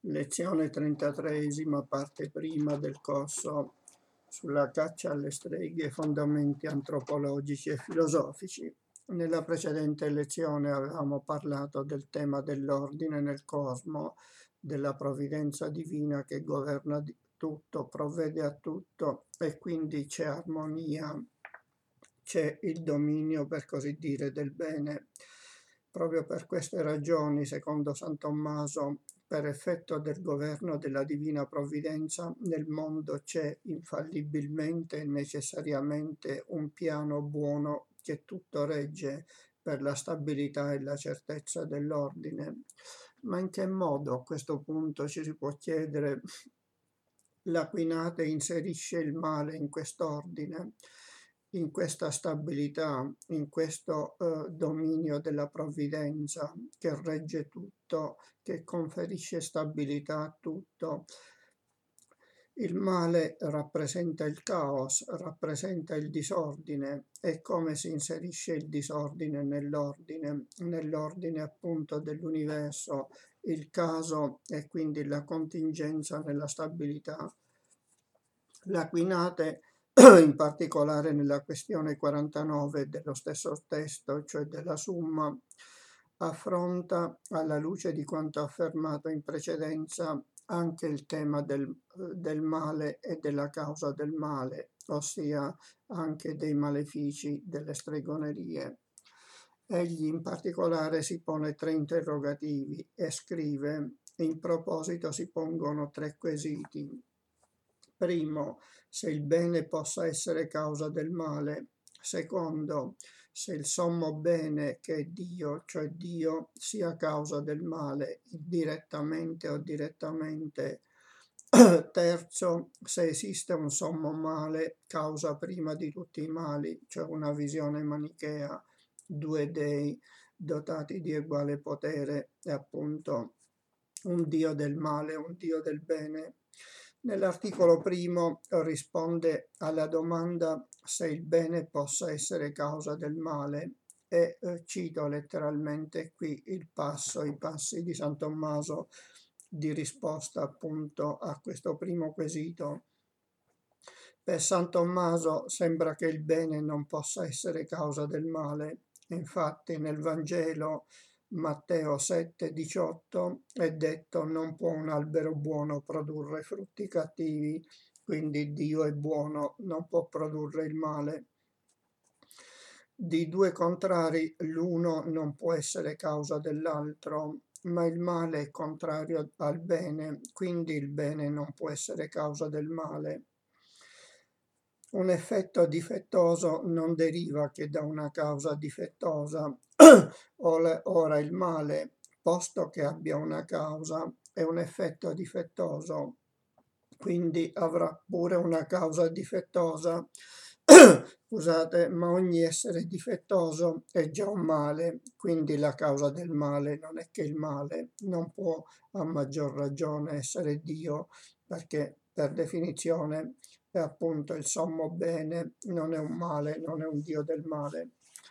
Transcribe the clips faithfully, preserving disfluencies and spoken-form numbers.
Lezione trentatreesima, parte prima del corso sulla caccia alle streghe, fondamenti antropologici e filosofici. Nella precedente lezione avevamo parlato del tema dell'ordine nel cosmo, della provvidenza divina che governa tutto, provvede a tutto e quindi c'è armonia, c'è il dominio, per così dire, del bene. Proprio per queste ragioni, secondo San Tommaso, per effetto del governo della divina provvidenza, nel mondo c'è infallibilmente e necessariamente un piano buono che tutto regge per la stabilità e la certezza dell'ordine. Ma in che modo, a questo punto ci si può chiedere, l'Aquinate inserisce il male in quest'ordine, in questa stabilità, in questo eh, dominio della provvidenza che regge tutto, che conferisce stabilità a tutto. Il male rappresenta il caos, rappresenta il disordine, e come si inserisce il disordine nell'ordine, nell'ordine appunto dell'universo, il caso e quindi la contingenza nella stabilità. L'Aquinate, in particolare nella questione quarantanove dello stesso testo, cioè della Summa, affronta alla luce di quanto affermato in precedenza anche il tema del, del male e della causa del male, ossia anche dei malefici delle stregonerie. Egli in particolare si pone tre interrogativi e scrive: in proposito si pongono tre quesiti. Primo, se il bene possa essere causa del male. Secondo, se il sommo bene che è Dio, cioè Dio, sia causa del male, direttamente o direttamente. Terzo, se esiste un sommo male, causa prima di tutti i mali, cioè una visione manichea, due dei dotati di uguale potere e appunto un Dio del male, un Dio del bene. Nell'articolo primo risponde alla domanda se il bene possa essere causa del male e eh, cito letteralmente qui il passo, i passi di San Tommaso di risposta appunto a questo primo quesito. Per San Tommaso sembra che il bene non possa essere causa del male. Infatti nel Vangelo Matteo sette diciotto è detto: non può un albero buono produrre frutti cattivi, quindi Dio è buono, non può produrre il male. Di due contrari l'uno non può essere causa dell'altro, ma il male è contrario al bene, quindi il bene non può essere causa del male. Un effetto difettoso non deriva che da una causa difettosa. Ora il male, posto che abbia una causa, è un effetto difettoso, quindi avrà pure una causa difettosa. Scusate, ma ogni essere difettoso è già un male, quindi la causa del male non è che il male non può a maggior ragione essere Dio, perché per definizione è appunto il sommo bene, non è un male, non è un Dio del male.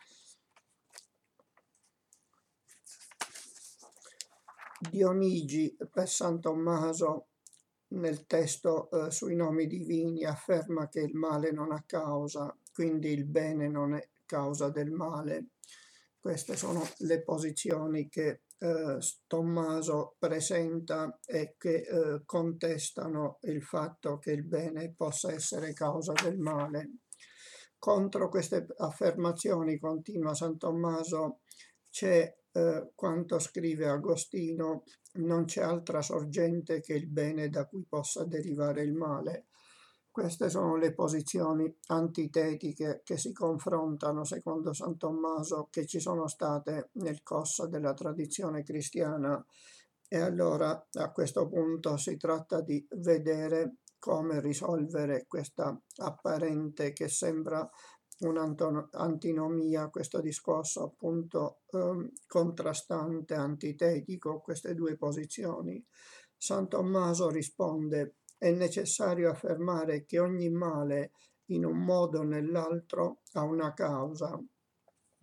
Dionigi per San Tommaso nel testo eh, sui nomi divini afferma che il male non ha causa, quindi il bene non è causa del male. Queste sono le posizioni che eh, Tommaso presenta e che eh, contestano il fatto che il bene possa essere causa del male. Contro queste affermazioni, continua San Tommaso, c'è eh, quanto scrive Agostino: non c'è altra sorgente che il bene da cui possa derivare il male. Queste sono le posizioni antitetiche che si confrontano, secondo San Tommaso, che ci sono state nel corso della tradizione cristiana. E allora a questo punto si tratta di vedere come risolvere questa apparente, che sembra un'antinomia, questo discorso appunto eh, contrastante, antitetico, queste due posizioni. San Tommaso risponde: è necessario affermare che ogni male in un modo o nell'altro ha una causa,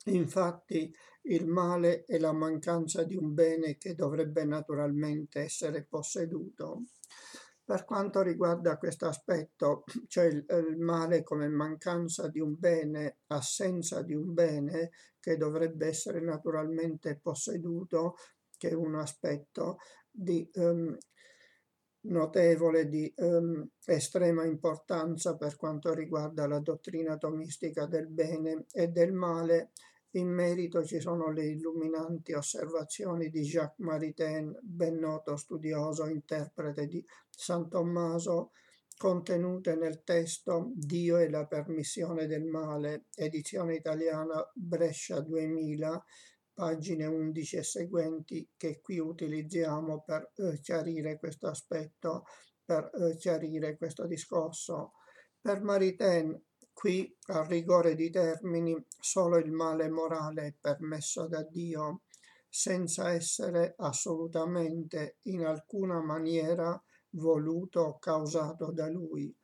Infatti il male è la mancanza di un bene che dovrebbe naturalmente essere posseduto. Per quanto riguarda questo aspetto, cioè il, il male come mancanza di un bene, assenza di un bene che dovrebbe essere naturalmente posseduto, che è un aspetto di ehm, notevole, di ehm, estrema importanza per quanto riguarda la dottrina tomistica del bene e del male. In merito ci sono le illuminanti osservazioni di Jacques Maritain, ben noto studioso, interprete di San Tommaso, contenute nel testo Dio e la permissione del male, edizione italiana Brescia duemila, pagine undici e seguenti, che qui utilizziamo per eh, chiarire questo aspetto, per eh, chiarire questo discorso. Per Maritain, qui, a rigore di termini, solo il male morale è permesso da Dio, senza essere assolutamente in alcuna maniera voluto o causato da Lui.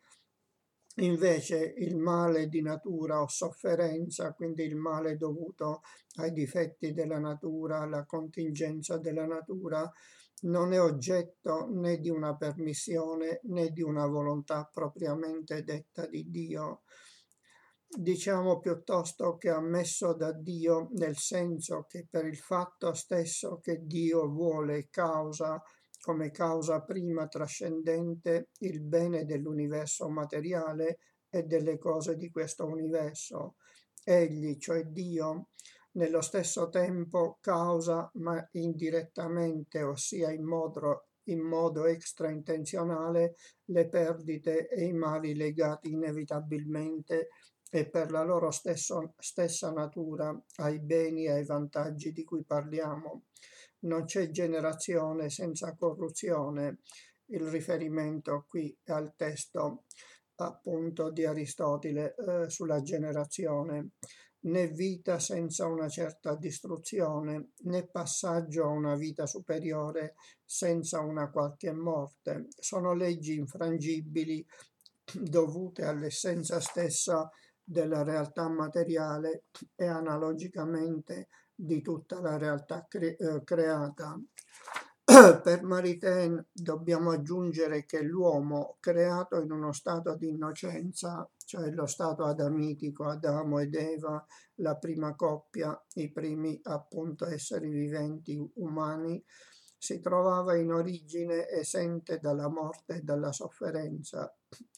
Invece il male di natura o sofferenza, quindi il male dovuto ai difetti della natura, alla contingenza della natura, non è oggetto né di una permissione né di una volontà propriamente detta di Dio. Diciamo piuttosto che ammesso da Dio, nel senso che per il fatto stesso che Dio vuole e causa come causa prima trascendente il bene dell'universo materiale e delle cose di questo universo. Egli, cioè Dio, nello stesso tempo causa, ma indirettamente, ossia in modo, in modo extraintenzionale, le perdite e i mali legati inevitabilmente e per la loro stesso, stessa natura ai beni e ai vantaggi di cui parliamo. Non c'è generazione senza corruzione. Il riferimento qui è al testo appunto di Aristotele eh, sulla generazione, né vita senza una certa distruzione, né passaggio a una vita superiore senza una qualche morte. Sono leggi infrangibili dovute all'essenza stessa della realtà materiale e analogicamente di tutta la realtà cre- eh, creata. Per Maritain dobbiamo aggiungere che l'uomo creato in uno stato di innocenza, cioè lo stato adamitico, Adamo ed Eva, la prima coppia, i primi appunto esseri viventi umani, si trovava in origine esente dalla morte e dalla sofferenza,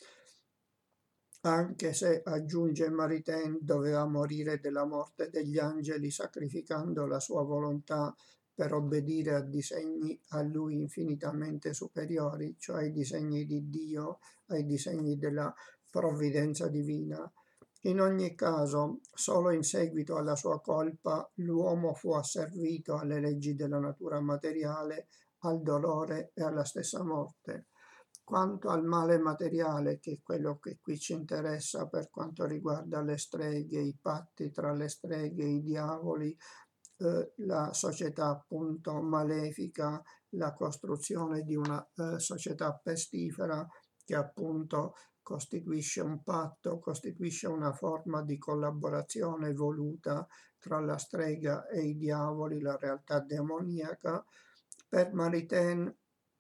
anche se, aggiunge Maritain, doveva morire della morte degli angeli sacrificando la sua volontà per obbedire a disegni a lui infinitamente superiori, cioè ai disegni di Dio, ai disegni della provvidenza divina. In ogni caso, solo in seguito alla sua colpa, l'uomo fu asservito alle leggi della natura materiale, al dolore e alla stessa morte. Quanto al male materiale, che è quello che qui ci interessa per quanto riguarda le streghe, i patti tra le streghe, i diavoli, eh, la società appunto malefica, la costruzione di una eh, società pestifera che appunto costituisce un patto, costituisce una forma di collaborazione voluta tra la strega e i diavoli, la realtà demoniaca. Per Maritain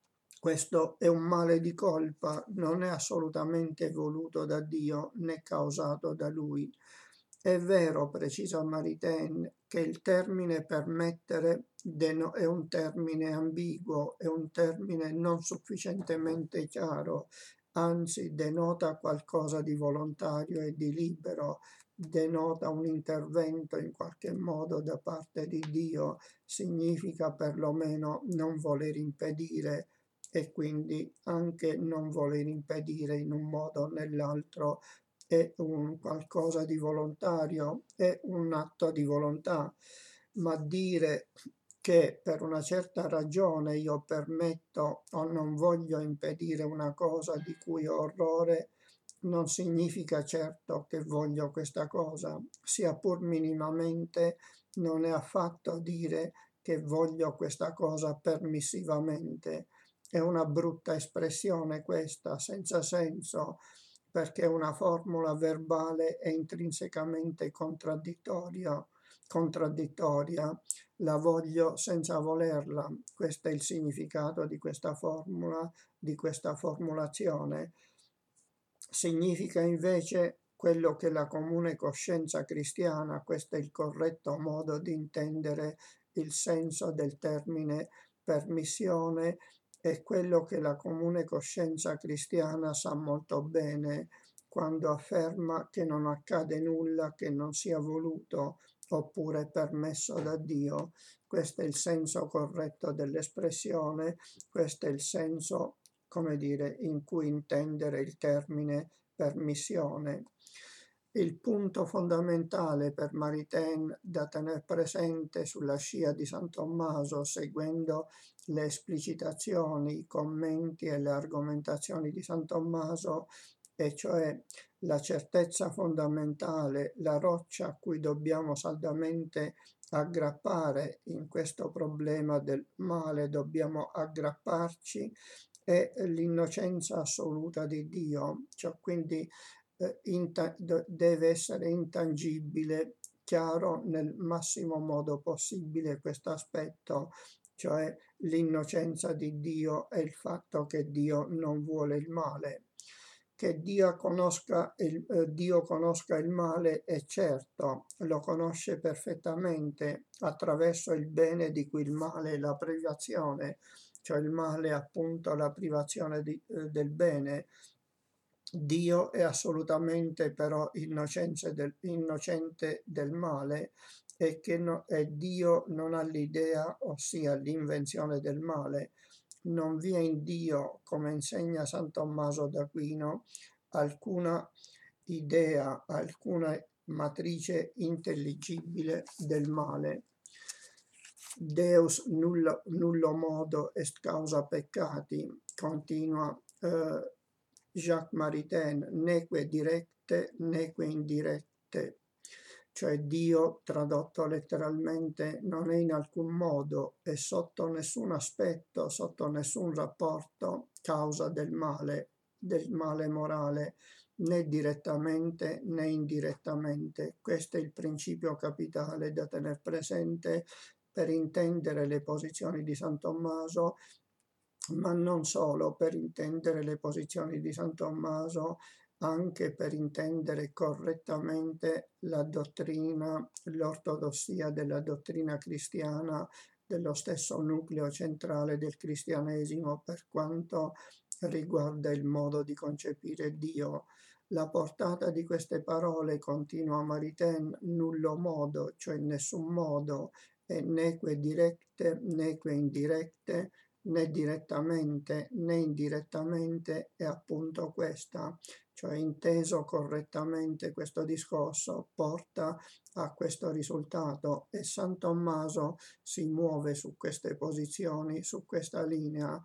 questo è un male di colpa, non è assolutamente voluto da Dio né causato da Lui. È vero, precisa Maritain, che il termine permettere è un termine ambiguo, è un termine non sufficientemente chiaro, anzi denota qualcosa di volontario e di libero, denota un intervento in qualche modo da parte di Dio, significa perlomeno non voler impedire e quindi anche non voler impedire in un modo o nell'altro è un qualcosa di volontario, è un atto di volontà, ma dire che per una certa ragione io permetto o non voglio impedire una cosa di cui ho orrore non significa certo che voglio questa cosa, sia pur minimamente non è affatto dire che voglio questa cosa permissivamente. È una brutta espressione questa, senza senso, perché una formula verbale è intrinsecamente contraddittoria. contraddittoria, la voglio senza volerla. Questo è il significato di questa formula, di questa formulazione. Significa invece quello che la comune coscienza cristiana, questo è il corretto modo di intendere il senso del termine permissione, è quello che la comune coscienza cristiana sa molto bene quando afferma che non accade nulla che non sia voluto oppure permesso da Dio. Questo è il senso corretto dell'espressione, questo è il senso, come dire, in cui intendere il termine permissione. Il punto fondamentale per Maritain da tenere presente sulla scia di San Tommaso, seguendo le esplicitazioni, i commenti e le argomentazioni di San Tommaso, e cioè la certezza fondamentale, la roccia a cui dobbiamo saldamente aggrappare in questo problema del male, dobbiamo aggrapparci, è l'innocenza assoluta di Dio, cioè quindi eh, inta- deve essere intangibile, chiaro nel massimo modo possibile questo aspetto, cioè l'innocenza di Dio e il fatto che Dio non vuole il male. Che Dio conosca il, eh, Dio conosca il male è certo, lo conosce perfettamente attraverso il bene di cui il male è la privazione, cioè il male è appunto la privazione di, eh, del bene. Dio è assolutamente però innocente del, innocente del male e che no, e Dio non ha l'idea, ossia l'invenzione del male. Non vi è in Dio, come insegna San Tommaso d'Aquino, alcuna idea, alcuna matrice intelligibile del male. Deus nullo, nullo modo est causa peccati, continua eh, Jacques Maritain, neque directe, neque indirette, cioè Dio, tradotto letteralmente, non è in alcun modo e sotto nessun aspetto, sotto nessun rapporto, causa del male, del male morale, né direttamente né indirettamente. Questo è il principio capitale da tener presente per intendere le posizioni di San Tommaso, ma non solo per intendere le posizioni di San Tommaso, anche per intendere correttamente la dottrina, l'ortodossia della dottrina cristiana, dello stesso nucleo centrale del cristianesimo per quanto riguarda il modo di concepire Dio. La portata di queste parole, continua Maritain, nullo modo, cioè in nessun modo, e neque directe, neque indirette, né direttamente né indirettamente, è appunto questa, cioè inteso correttamente questo discorso porta a questo risultato e San Tommaso si muove su queste posizioni, su questa linea,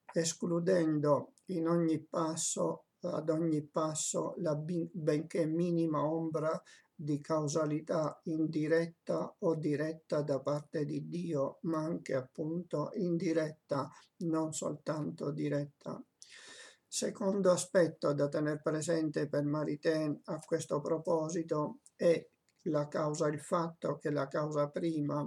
escludendo in ogni passo, ad ogni passo, la benché minima ombra di causalità indiretta o diretta da parte di Dio, ma anche appunto indiretta, non soltanto diretta. Secondo aspetto da tener presente per Maritain a questo proposito è la causa, il fatto che la causa prima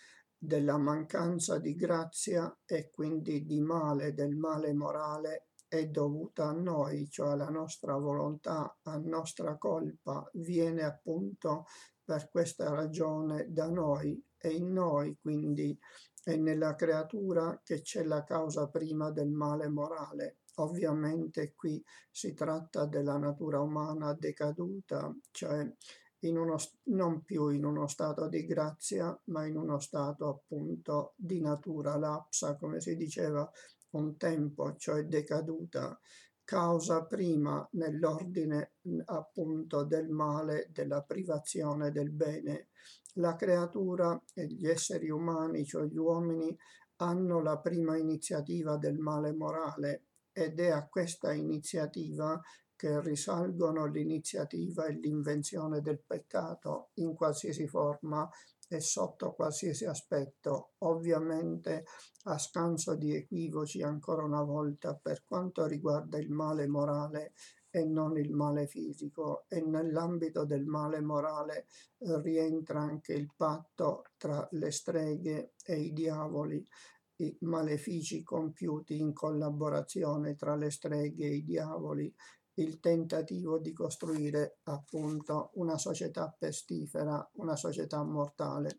della mancanza di grazia e quindi di male, del male morale, è dovuta a noi, cioè alla nostra volontà, a nostra colpa, viene appunto per questa ragione da noi e in noi, quindi è nella creatura che c'è la causa prima del male morale. Ovviamente qui si tratta della natura umana decaduta, cioè in uno, non più in uno stato di grazia, ma in uno stato appunto di natura lapsa, come si diceva un tempo, cioè decaduta, causa prima nell'ordine appunto del male, della privazione del bene. La creatura e gli esseri umani, cioè gli uomini, hanno la prima iniziativa del male morale ed è a questa iniziativa che risalgono l'iniziativa e l'invenzione del peccato in qualsiasi forma e sotto qualsiasi aspetto, ovviamente a scanso di equivoci ancora una volta per quanto riguarda il male morale e non il male fisico, e nell'ambito del male morale eh, rientra anche il patto tra le streghe e i diavoli, i malefici compiuti in collaborazione tra le streghe e i diavoli, il tentativo di costruire appunto una società pestifera, una società mortale.